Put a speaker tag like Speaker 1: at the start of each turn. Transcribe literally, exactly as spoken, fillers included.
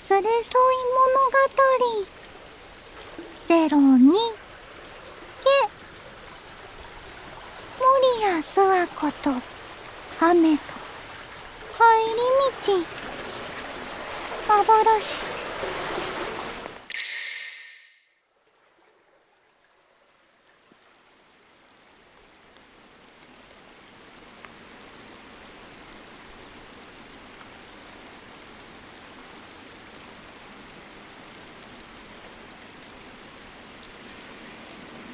Speaker 1: 連れ添い物語ゼロにけ森谷諏訪子と雨と帰り道幻